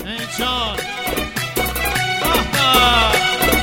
Can. Ah.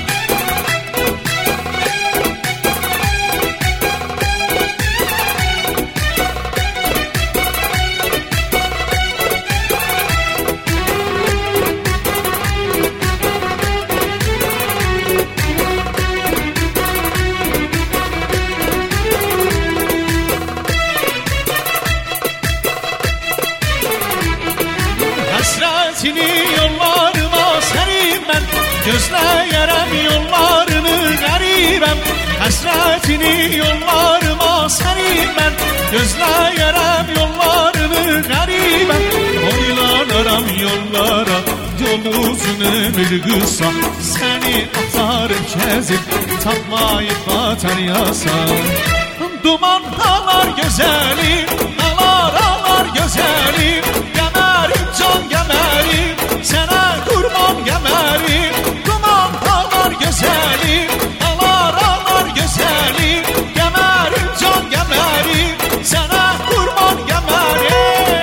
Hasretini yollarıma serim ben, gözleyerem yollarını garibem. Hasretini yollarıma serim ben, gözleyerem yollarını garibem. Oylanaram yollara, yol uzun ömür kısa. Seni atarım kezip, tapmayıp batar yasa. Duman dağlar güzelim, dağlar güzelim. Gemerim can gemerim, sana kurban gemerim. Duman dağlar güzelim, dağlar güzelim. Gemerim can gemerim, sana kurban gemerim.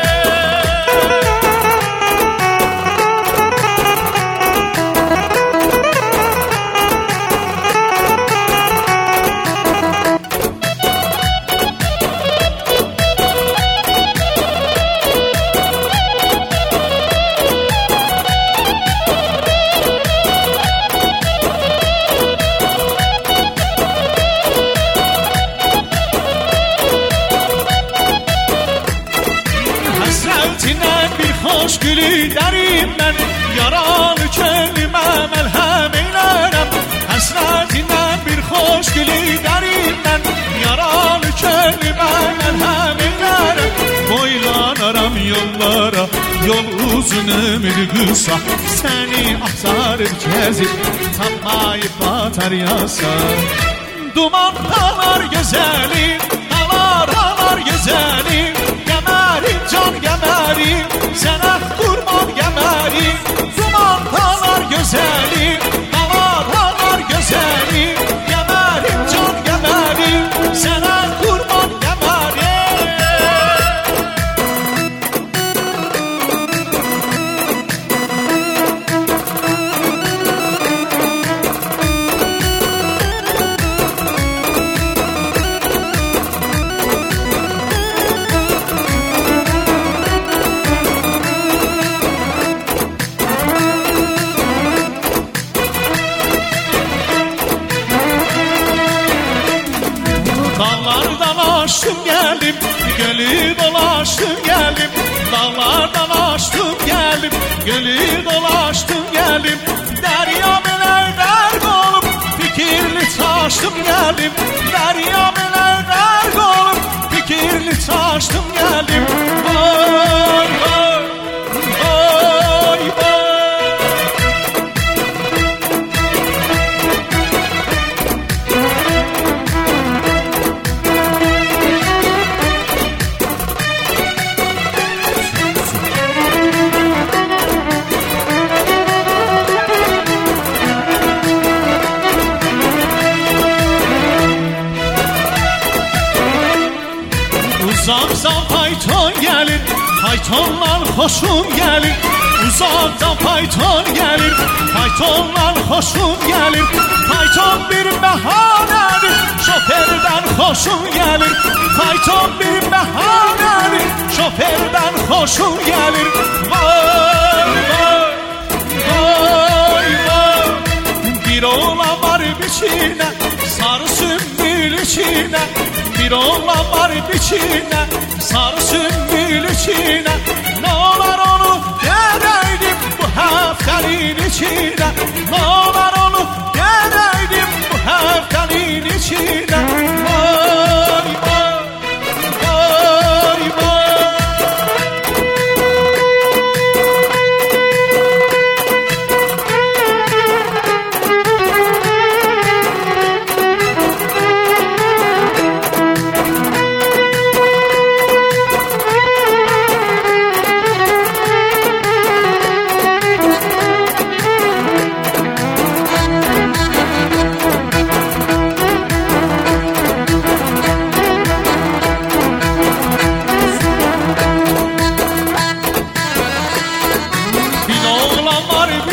Hoş gülü derim ben, yaralı könlüme melhem eylerem. Hasretinden bir hoş gülü derim ben, yaralı könlüme melhem eylerem. Boylanaram yollara, yol uzun ömür kısa. Seni atarır kezip, tapmayıp batar yasa. Duman dağlar güzelim, dağlar güzelim. Gemerim can gemerim, sana kurban gemerim. Duman dağlar güzelim, dağlar güzelim. Gemerim can gemerim, sana kurban gemerim. Dağlardan aştım geldim, gölü dolaştım geldim. Dağlardan aştım geldim, gölü dolaştım geldim. Derya beler olup fikirli taştım geldim. Derya beler olup fikirli taştım geldim. Vay vay vay vay. Uzaktan payton gelir, paytonlar hoşum gelir. Uzaktan payton gelir, paytonlar hoşum gelir. Payton bir bahanedir, şoförden hoşum gelir. Payton bir bahanedir, şoförden hoşum gelir. Vay vay vay vay. Bir oğlan var biçine, sarı sümbül içine. Bir oğlan var biçine, sarı sümbül içine. Ne olar onu göreydim bu haftanın içine. Ne olar onu göreydim bu haftanın içine. Vay vay vay vay.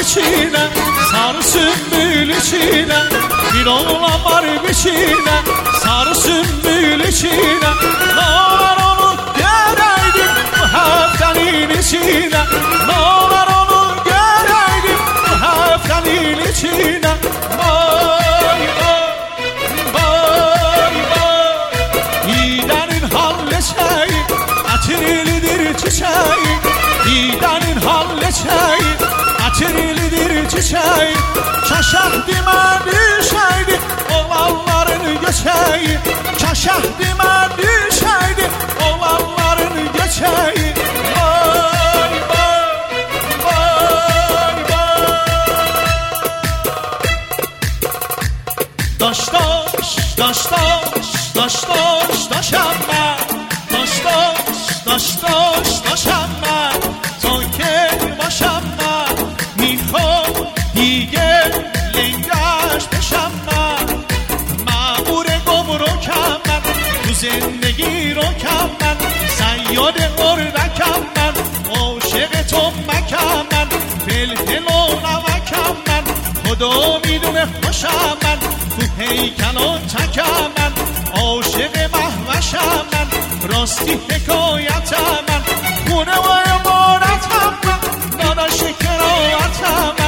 biçine, sarı sümbül içine. Bir oğlan var biçine, sarı sümbül içine. Ne olur onu göreydim bu haftanın içine. Ne olur onu göreydim bu haftanın içine. Vay vay vay vay. İğnenin halleşeyi, atirilidir çiçeği. İğnenin halleşeyi, atirilidir çiçeği. Kaşah dime düşeydi oğlanların göçeği. Kaşah dime düşeydi oğlanların göçeği. Vay vay vay vay. Daş daş daş daş daş daş daşanma. Daş daş daş daş daşanma. تا که باشم من میخوام دیگه لنگش بشم من. مأمور گمرکم من، تو زندگی رو کم من. صیاد اردکم من، عاشق تو مکم من. فلفل و نمکم من، خدا میدونه خوشم من. تو هیکل و تکم من، عاشق محوشم من. راستی حکایتم من، خونه و امارتم من. داداش کرایتم